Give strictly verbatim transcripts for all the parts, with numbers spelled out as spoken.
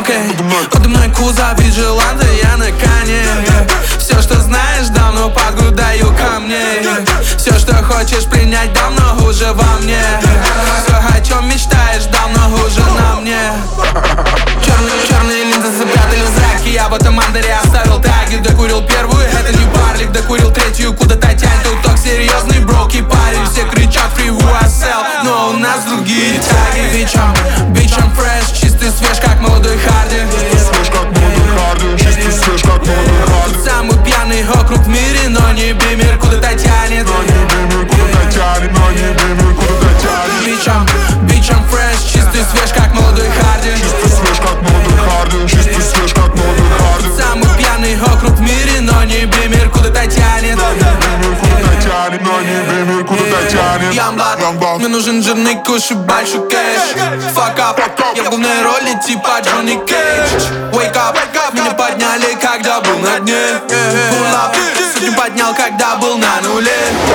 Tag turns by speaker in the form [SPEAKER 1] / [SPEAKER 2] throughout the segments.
[SPEAKER 1] окей, подо мной кузов и желанта, я на коне. Все, что знаешь, давно под грудь даю камней. Все, что хочешь принять, давно уже во мне. Все, о чем мечтаешь, давно уже на мне. Черные, черные линзы запрятали зраки, я в этом андере оставил таги. Докурил первую, это не барлик, докурил третью, куда-то тянь. Тут ток серьезный, броки парень. Все кричат free who I sell, но у нас другие таги. Bitch, I'm, bitch, I'm fresh, чистый свеж, как молодой Харди.
[SPEAKER 2] Свеж, как молодой Харди, чистый свеж, как молодой Харди.
[SPEAKER 1] Тут самый пьяный округ в мире, но не бимер, куда-то тянет.
[SPEAKER 2] Но не бимер, куда-то тянет, но не бимер, куда-то тянет.
[SPEAKER 1] Bitch, I'm, bitch, I'm fresh, чистый свеж, как молодой Харди.
[SPEAKER 2] Чистый свеж, как молодой Харди, чистый свеж, как молодой Харди.
[SPEAKER 1] Тут самый пьяный округ в мире, но не бимер, куда-то тянет.
[SPEAKER 2] Но не бимер, куда-то тянет, но не бимер, куда-то тянет.
[SPEAKER 1] Youngblood, мне нужен жирный куш и большой кэш. Fuck up, я в главной роли типа Джонни Кейдж. Wake up, меня подняли, когда был на дне. Pull up, сотню поднял, когда был на нуле.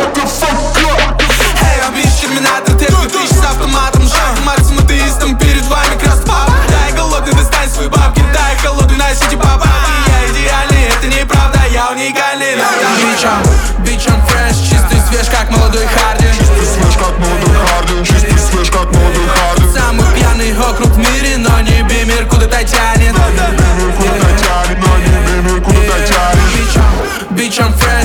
[SPEAKER 1] Эй, я бич, терминатор, терпи тысяч с автоматом. Шаг Марсом, атеистом, перед вами краспап. Дай голодный, достань свои бабки, дай холодный, носите папа. Я идеальный, это неправда, я уникальный. Bitch, I'm, bitch, I'm fresh, чистый свеж, как молодой Харди.
[SPEAKER 2] Чистый свеж, как молодой Харди, чистый свеж, как молодой Харди.
[SPEAKER 1] Самый пьяный округ в мире, но не бимер, куда-то тянет.
[SPEAKER 2] Но не бимер, куда-то тянет, но не бимер, куда-то тянет.
[SPEAKER 1] Bitch, I'm, bitch, I'm fresh.